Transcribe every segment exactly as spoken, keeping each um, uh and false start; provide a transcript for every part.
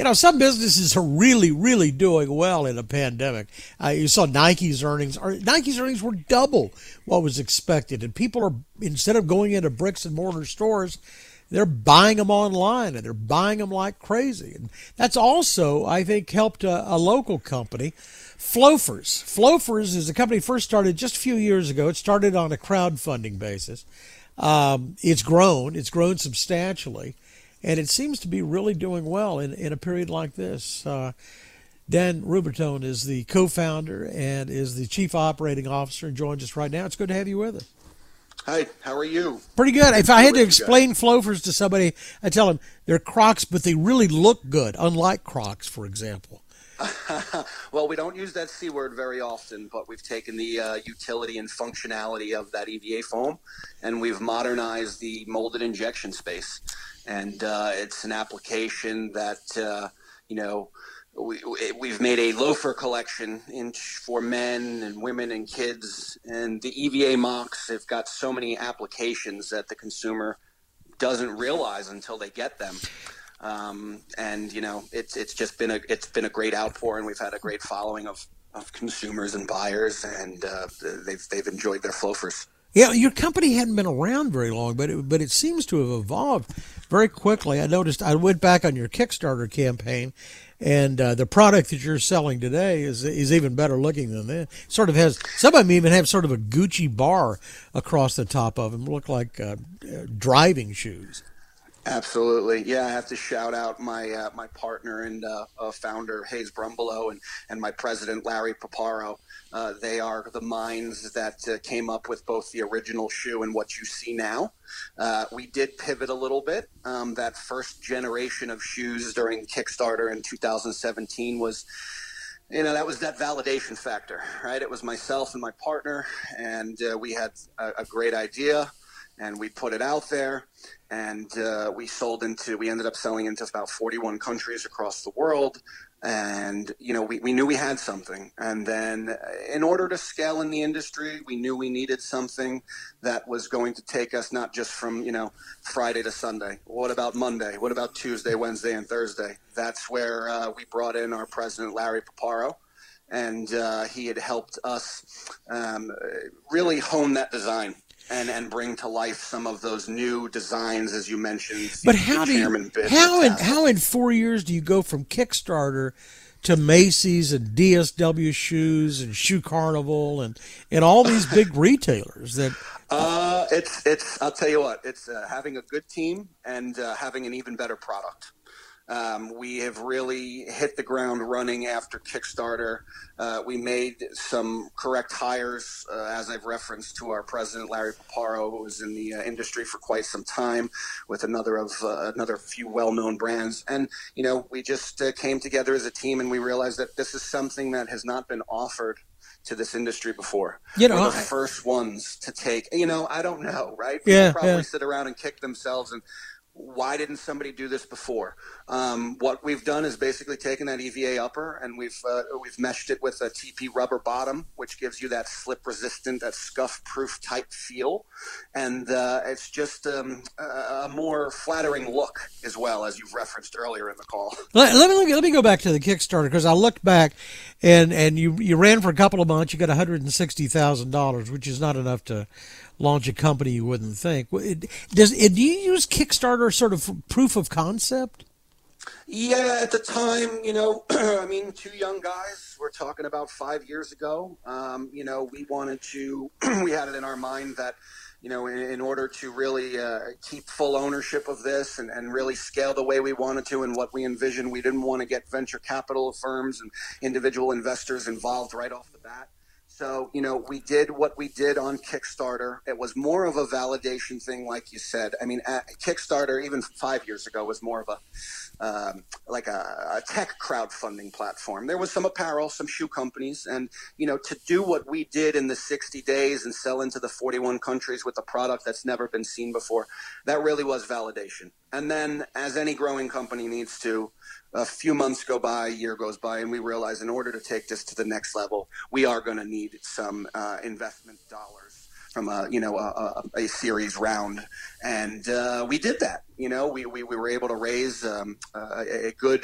You know, some businesses are really, really doing well in a pandemic. Uh, you saw Nike's earnings. Or Nike's earnings were double what was expected, and people are, instead of going into bricks and mortar stores, they're buying them online, and they're buying them like crazy. And that's also, I think, helped a, a local company, Flofers. Flofers is a company first started just a few years ago. It started on a crowdfunding basis. Um, it's grown. It's grown substantially. And it seems to be really doing well in, in a period like this. Uh, Dan Rubertone is the co-founder and is the chief operating officer and joins us right now. It's good to have you with us. Hi, how are you? Pretty good. If I had to explain Flofers to somebody, I tell them they're Crocs, but they really look good, unlike Crocs, for example. Well, we don't use that C word very often, but we've taken the uh, utility and functionality of that E V A foam, and we've modernized the molded injection space. And uh, it's an application that, uh, you know, we, we've made a loafer collection in, for men and women and kids. And the E V A mocks have got so many applications that the consumer doesn't realize until they get them. Um, and, you know, it's it's just been a it's been a great outpour, and we've had a great following of, of consumers and buyers, and uh, they've they've enjoyed their Flofers. Yeah, your company hadn't been around very long, but it, but it seems to have evolved very quickly. I noticed, I went back on your Kickstarter campaign, and uh, the product that you're selling today is is even better looking than that. Sort of has, some of them even have sort of a Gucci bar across the top of them, look like uh, driving shoes. Absolutely. Yeah, I have to shout out my uh, my partner and uh, uh, founder, Hayes Brumbelow, and, and my president, Larry Paparo. Uh, they are the minds that uh, came up with both the original shoe and what you see now. Uh, we did pivot a little bit. Um, that first generation of shoes during Kickstarter in two thousand seventeen was, you know, that was that validation factor, right? It was myself and my partner, and uh, we had a, a great idea, and we put it out there. And uh, we sold into, we ended up selling into about forty-one countries across the world. And, you know, we, we knew we had something. And then in order to scale in the industry, we knew we needed something that was going to take us not just from, you know, Friday to Sunday. What about Monday? What about Tuesday, Wednesday, and Thursday? That's where uh, we brought in our president, Larry Paparo. And uh, he had helped us um, really hone that design. And, and bring to life some of those new designs, as you mentioned. But how do you, how in how in four years do you go from Kickstarter to Macy's and D S W Shoes and Shoe Carnival and, and all these big retailers that? Uh, it's it's. I'll tell you what. It's uh, having a good team and uh, having an even better product. Um, we have really hit the ground running after Kickstarter. Uh, we made some correct hires, uh, as I've referenced to our president, Larry Paparo, who was in the uh, industry for quite some time, with another of uh, another few well-known brands. And, you know, we just uh, came together as a team, and we realized that this is something that has not been offered to this industry before. You know, We're the I, first ones to take, you know, I don't know, right? People yeah, probably yeah. sit around and kick themselves and, why didn't somebody do this before? Um, what we've done is basically taken that E V A upper and we've uh, we've meshed it with a T P rubber bottom, which gives you that slip resistant, that scuff proof type feel, and uh, it's just um, a more flattering look as well, as you've referenced earlier in the call. Let, let me let me go back to the Kickstarter, because I looked back, and and you you ran for a couple of months. You got one hundred sixty thousand dollars, which is not enough to launch a company, you wouldn't think. Does do you use Kickstarter sort of proof of concept? Yeah, at the time, you know, I mean, two young guys, we're talking about five years ago. Um, you know, we wanted to, we had it in our mind that, you know, in, in order to really uh, keep full ownership of this and, and really scale the way we wanted to and what we envisioned, we didn't want to get venture capital firms and individual investors involved right off the bat. So, you know, we did what we did on Kickstarter. It was more of a validation thing, like you said. I mean, Kickstarter, even five years ago, was more of a um, like a, a tech crowdfunding platform. There was some apparel, some shoe companies, and, you know, to do what we did in the sixty days and sell into the forty-one countries with a product that's never been seen before, that really was validation. And then, as any growing company needs to, a few months go by, a year goes by, and we realize in order to take this to the next level, we are going to need some uh, investment dollars from a, you know, a, a, a series round. And uh, we did that. You know, we, we, we were able to raise um, a, a good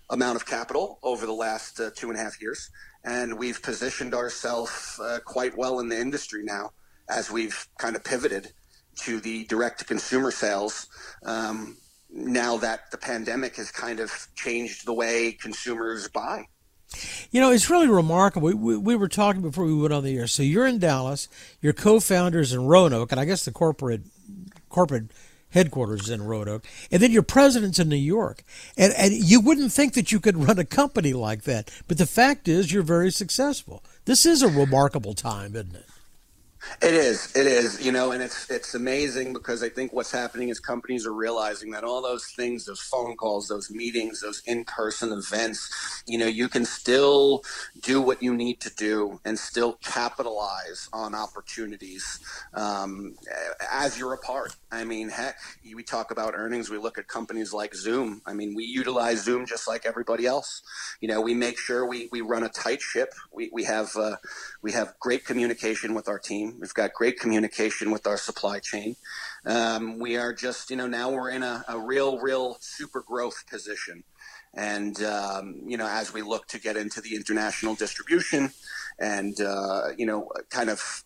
amount of capital over the last uh, two and a half years, and we've positioned ourselves uh, quite well in the industry now as we've kind of pivoted to the direct-to-consumer sales. Um, now that the pandemic has kind of changed the way consumers buy. You know, it's really remarkable. We, we, we were talking before we went on the air. So you're in Dallas, your co-founders in Roanoke, and I guess the corporate corporate headquarters is in Roanoke, and then your president's in New York. And, and you wouldn't think that you could run a company like that, but the fact is you're very successful. This is a remarkable time, isn't it? It is. It is. You know, and it's it's amazing because I think what's happening is companies are realizing that all those things, those phone calls, those meetings, those in-person events, you know, you can still do what you need to do and still capitalize on opportunities um, as you're apart. I mean, heck, we talk about earnings. We look at companies like Zoom. I mean, we utilize Zoom just like everybody else. You know, we make sure we, we run a tight ship. We we have uh, we have great communication with our team. We've got great communication with our supply chain. Um, we are just, you know, now we're in a, a real, real super growth position. And, um, you know, as we look to get into the international distribution and, uh, you know, kind of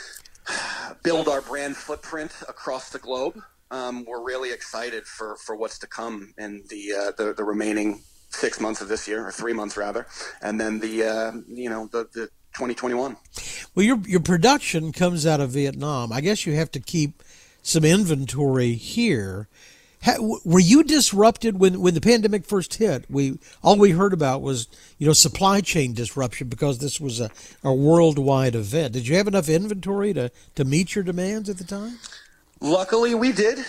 build our brand footprint across the globe, um, we're really excited for, for what's to come in the, uh, the, the remaining six months of this year, or three months rather. And then the, uh, you know, the, the, twenty twenty-one. Well, your your production comes out of Vietnam. I guess you have to keep some inventory here. How, were you disrupted when, when the pandemic first hit? We all we heard about was you know supply chain disruption because this was a, a worldwide event. Did you have enough inventory to, to meet your demands at the time? Luckily, we did,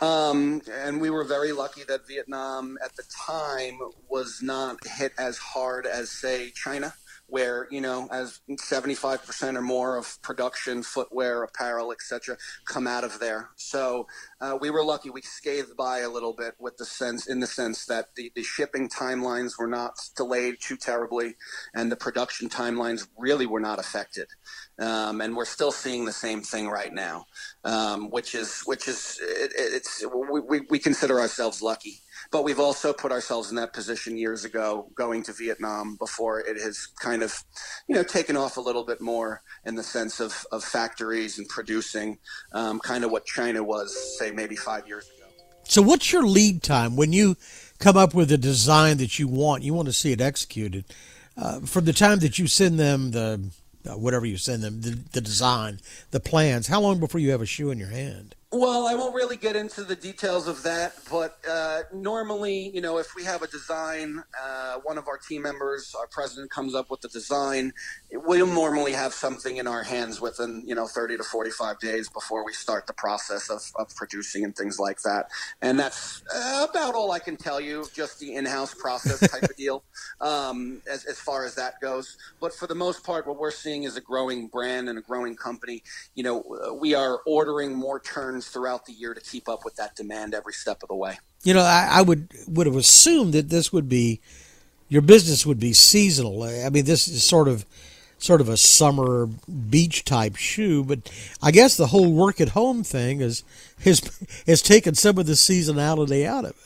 um, and we were very lucky that Vietnam at the time was not hit as hard as, say, China, where, you know, as seventy-five percent or more of production, footwear, apparel, et cetera, come out of there. So uh, we were lucky. We scathed by a little bit with the sense, in the sense that the, the shipping timelines were not delayed too terribly, and the production timelines really were not affected. Um, and we're still seeing the same thing right now, um, which is which is it, it's we, we, we consider ourselves lucky. But we've also put ourselves in that position years ago, going to Vietnam before it has kind of, you know, taken off a little bit more in the sense of, of factories and producing, um, kind of what China was, say, maybe five years ago. So what's your lead time when you come up with a design that you want, you want to see it executed, uh, from the time that you send them the, uh, whatever you send them, the, the design, the plans, how long before you have a shoe in your hand? Well, I won't really get into the details of that, but uh, normally, you know, if we have a design, uh, one of our team members, our president, comes up with the design, we'll normally have something in our hands within, you know, thirty to forty-five days before we start the process of, of producing and things like that. And that's uh, about all I can tell you, just the in-house process type of deal, um, as, as far as that goes. But for the most part, what we're seeing is a growing brand and a growing company. You know, we are ordering more turns throughout the year to keep up with that demand every step of the way. You know, I, I would would have assumed that this would be, your business would be seasonal. I mean, this is sort of sort of a summer beach type shoe, but I guess the whole work at home thing is has has taken some of the seasonality out of it.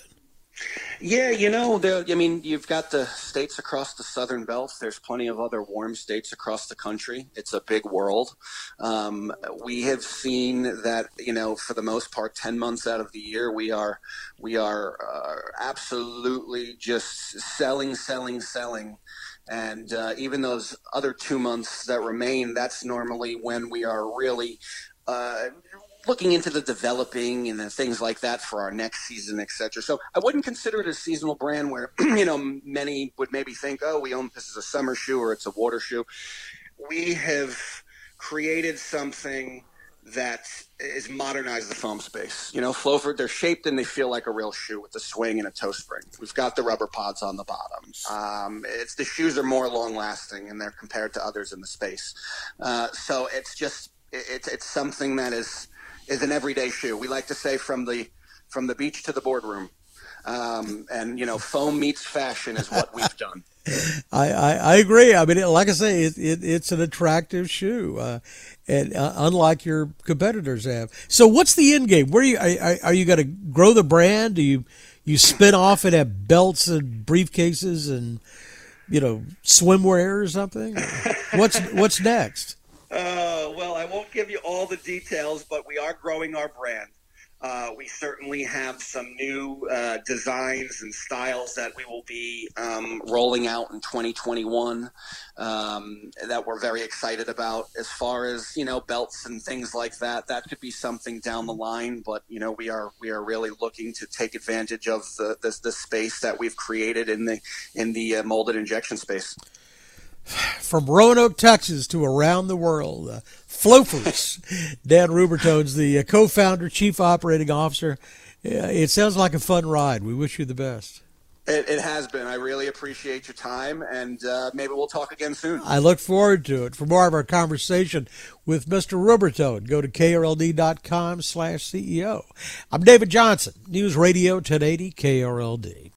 Yeah, you know, the, I mean, you've got the states across the Southern Belt. There's plenty of other warm states across the country. It's a big world. Um, we have seen that, you know, for the most part, ten months out of the year, we are we are uh, absolutely just selling, selling, selling. And uh, even those other two months that remain, that's normally when we are really uh, looking into the developing and the things like that for our next season, et cetera. So I wouldn't consider it a seasonal brand where, you know, many would maybe think, oh, we own this is a summer shoe or it's a water shoe. We have created something that is modernized the foam space. You know, Flowford, they're shaped and they feel like a real shoe with a swing and a toe spring. We've got the rubber pods on the bottom. Um, it's the shoes are more long lasting and they're compared to others in the space. Uh, so it's just, it's, it's something that is, is an everyday shoe. We like to say from the from the beach to the boardroom. Um, and, you know, foam meets fashion is what we've done. I, I, I agree. I mean, it, like I say, it, it, it's an attractive shoe, uh, and uh, unlike your competitors have. So what's the end game? Where are you, are, are you going to grow the brand? Do you you spin off and have belts and briefcases and, you know, swimwear or something? What's what's next? Uh, well, I won't give you all the details, but we are growing our brand. Uh, we certainly have some new uh, designs and styles that we will be um, rolling out in twenty twenty-one um, that we're very excited about. As far as, you know, belts and things like that, that could be something down the line. But, you know, we are we are really looking to take advantage of the the, the space that we've created in the in the uh, molded injection space. From Roanoke, Texas to around the world, uh, Flofers. Dan Rubertone's the uh, co-founder, chief operating officer. Uh, it sounds like a fun ride. We wish you the best. It, it has been. I really appreciate your time, and uh, maybe we'll talk again soon. I look forward to it. For more of our conversation with Mister Rubertone, go to K R L D dot com slash C E O. I'm David Johnson, News Radio ten eighty K R L D.